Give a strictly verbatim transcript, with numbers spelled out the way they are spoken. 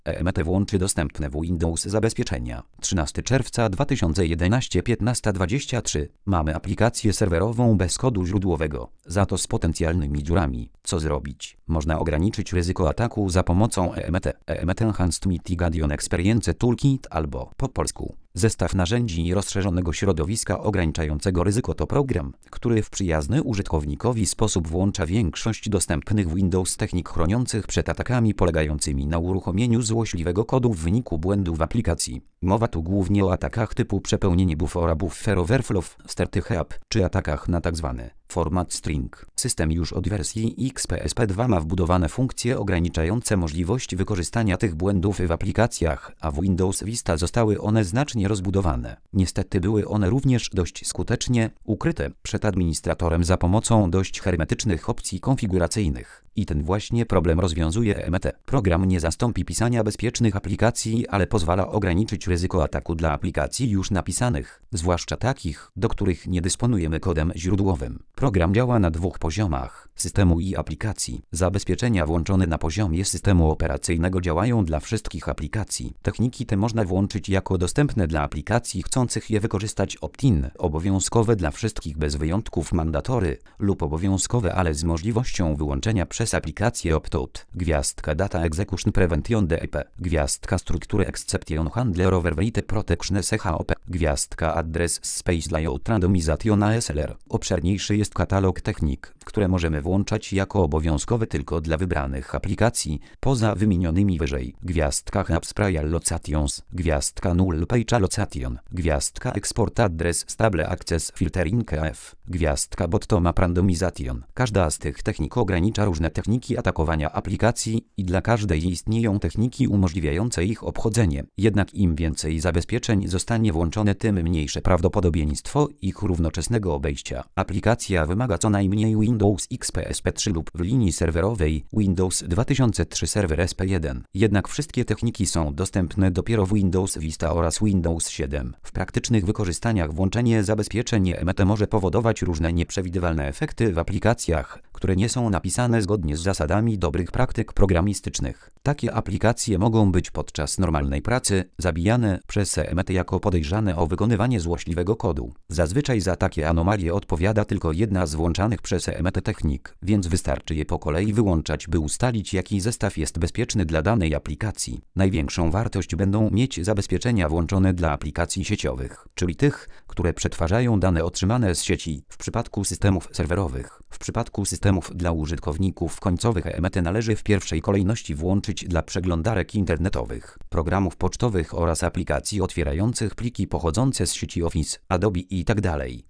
E M T włączy dostępne w Windows zabezpieczenia. trzynastego czerwca dwa tysiące jedenastego, piętnasta dwadzieścia trzy. Mamy aplikację serwerową bez kodu źródłowego, za to z potencjalnymi dziurami. Co zrobić? Można ograniczyć ryzyko ataku za pomocą E M T. E M T Enhanced Mitigation Experience Toolkit albo po polsku zestaw narzędzi rozszerzonego środowiska ograniczającego ryzyko to program, który w przyjazny użytkownikowi sposób włącza większość dostępnych w Windows technik chroniących przed atakami polegającymi na uruchomieniu złośliwego kodu w wyniku błędu w aplikacji. Mowa tu głównie o atakach typu przepełnienie buffera, buffer overflow, sterty heap, czy atakach na tzw. format string. System już od wersji X P S P dwa ma wbudowane funkcje ograniczające możliwość wykorzystania tych błędów w aplikacjach, a w Windows Vista zostały one znacznie rozbudowane. Niestety były one również dość skutecznie ukryte przed administratorem za pomocą dość hermetycznych opcji konfiguracyjnych. I ten właśnie problem rozwiązuje E M T. Program nie zastąpi pisania bezpiecznych aplikacji, ale pozwala ograniczyć ryzyko ataku dla aplikacji już napisanych, zwłaszcza takich, do których nie dysponujemy kodem źródłowym. Program działa na dwóch poziomach: systemu i aplikacji. Zabezpieczenia włączone na poziomie systemu operacyjnego działają dla wszystkich aplikacji. Techniki te można włączyć jako dostępne dla aplikacji chcących je wykorzystać opt-in, obowiązkowe dla wszystkich bez wyjątków mandatory, lub obowiązkowe, ale z możliwością wyłączenia przez aplikację opt-out. Gwiazdka Data Execution Prevention D E P. Gwiazdka Structure Exception Handler Overwrite Protection S H O P. Gwiazdka Address Space Layout Randomization A S L R. Obszerniejszy jest katalog technik, które możemy włączać jako obowiązkowe tylko dla wybranych aplikacji, poza wymienionymi wyżej. Gwiazdka Heap Spray Allocations. Gwiazdka Null Page Allocation. Gwiazdka Export Address Stable Access Filtering E F. Gwiazdka Bottom-up Randomization. Każda z tych technik ogranicza różne techniki atakowania aplikacji i dla każdej istnieją techniki umożliwiające ich obchodzenie. Jednak im więcej zabezpieczeń zostanie włączone, tym mniejsze prawdopodobieństwo ich równoczesnego obejścia. Aplikacja wymaga co najmniej Windows X P S P trzy lub w linii serwerowej Windows dwa tysiące trzy Server S P jeden. Jednak wszystkie techniki są dostępne dopiero w Windows Vista oraz Windows siedem. W praktycznych wykorzystaniach włączenie zabezpieczeń E M T może powodować różne nieprzewidywalne efekty w aplikacjach, które nie są napisane zgodnie z zasadami dobrych praktyk programistycznych. Takie aplikacje mogą być podczas normalnej pracy zabijane przez E M T jako podejrzane o wykonywanie złośliwego kodu. Zazwyczaj za takie anomalie odpowiada tylko jedna z włączanych przez E M T technik, więc wystarczy je po kolei wyłączać, by ustalić, jaki zestaw jest bezpieczny dla danej aplikacji. Największą wartość będą mieć zabezpieczenia włączone dla aplikacji sieciowych, czyli tych, które przetwarzają dane otrzymane z sieci w przypadku systemów serwerowych. W przypadku systemów dla użytkowników końcowych E M T należy w pierwszej kolejności włączyć dla przeglądarek internetowych, programów pocztowych oraz aplikacji otwierających pliki pochodzące z sieci Office, Adobe itd.